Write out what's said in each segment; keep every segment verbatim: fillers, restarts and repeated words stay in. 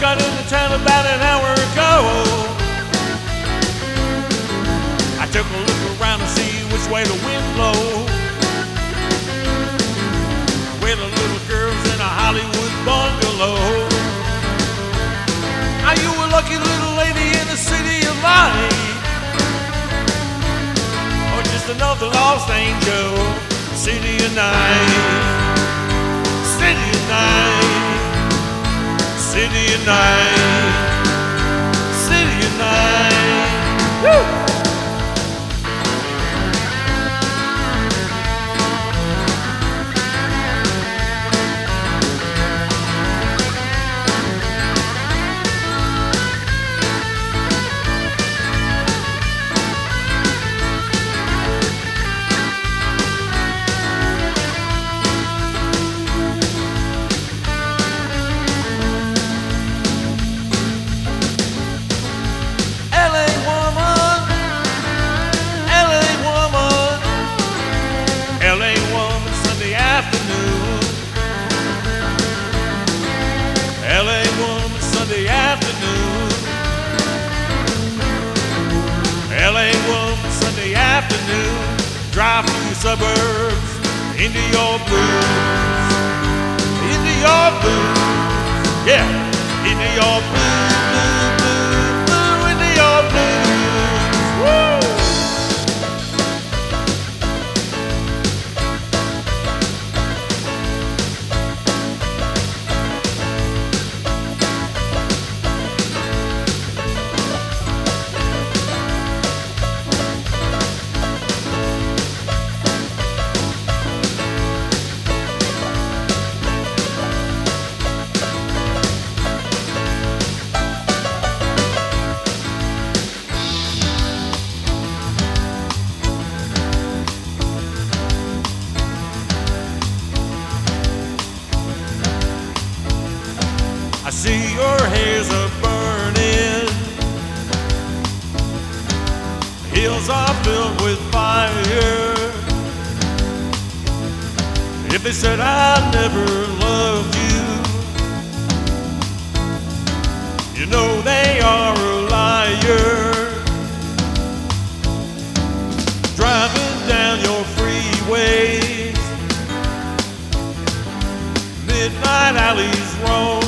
got into town about an hour ago. I took a look around to see which way the wind blows. With the little girls in a Hollywood bungalow. Are you a lucky little lady in the city of light? Or just another lost angel? City of night, city of night, city of night, city of night. Woo! L A woman, Sunday afternoon. L A woman, Sunday afternoon. Drive through the suburbs into your blues. Into your blues. Yeah, into your blues, blue, blue, blue, into your blues. Woo! I see your hair's a burning, hills are filled with fire. If they said I never loved you, you know they are a liar. Driving down your freeways, midnight alleys roam.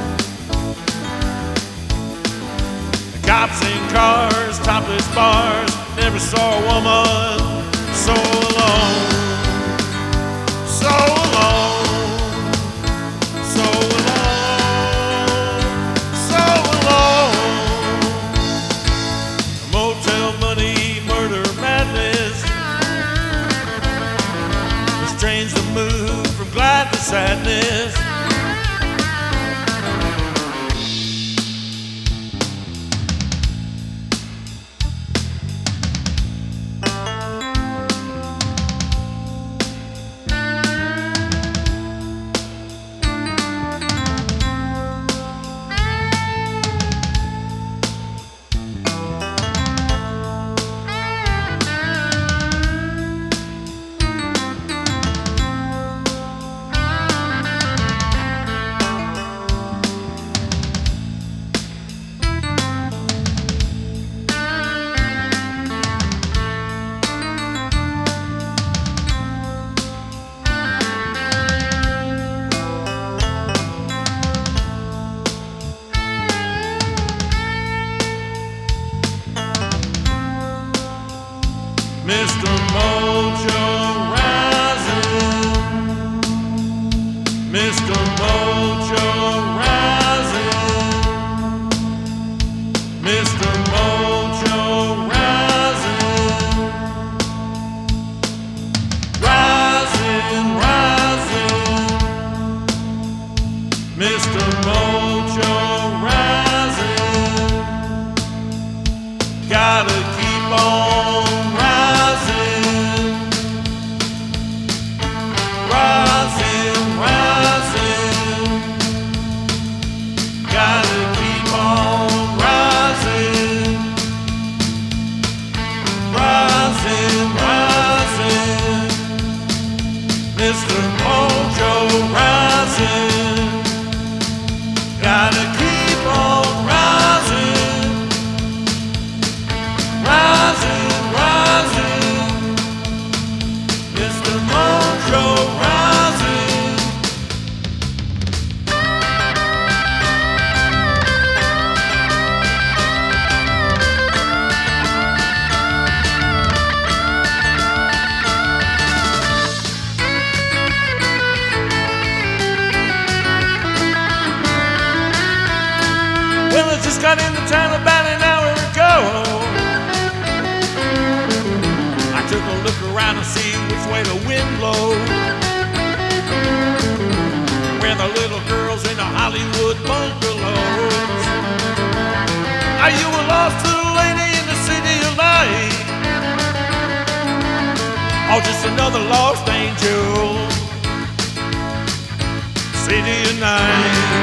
Cops in cars, topless bars, never saw a woman so alone, so alone, so alone, so alone. Motel money, murder, madness. This train's the move from glad to sadness. just got into town about an hour ago. I took a look around to see which way the wind blows. Where the little girls in the Hollywood bungalows. Are you a lost little lady in the city of light? Or just another lost angel? City of night.